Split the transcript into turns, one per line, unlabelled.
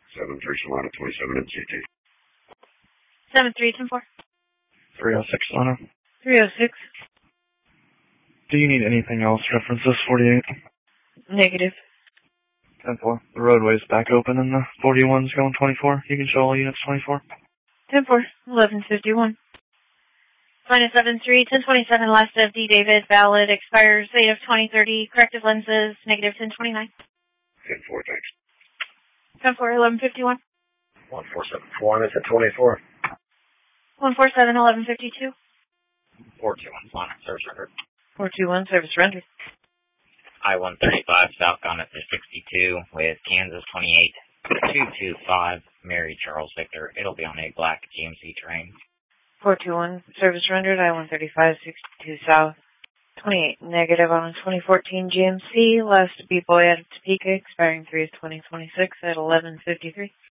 73 Solana 27 MCT.
7310-4.
306 Solana.
306.
Do you need anything else? Reference this 48.
Negative.
10-4. The roadway's back open and the 41's going 24. You can show all units 24.
10-4. 1151. Minus 73, 1027, last of D. David, valid, expires 8 of 2030, corrective lenses, negative 1029.
10-4, thanks.
10-4, 1151.
1474, is at 24.
147, 1152.
421, Solana, service record.
421, service rendered.
I-135 southbound at 62 with Kansas 28, 225, Mary Charles Victor. It'll be on a black GMC terrain.
421, service rendered, I-135, 62 south. 28, negative on a 2014 GMC, last B-Boy out of Topeka, expiring 3 of 2026 at 1153.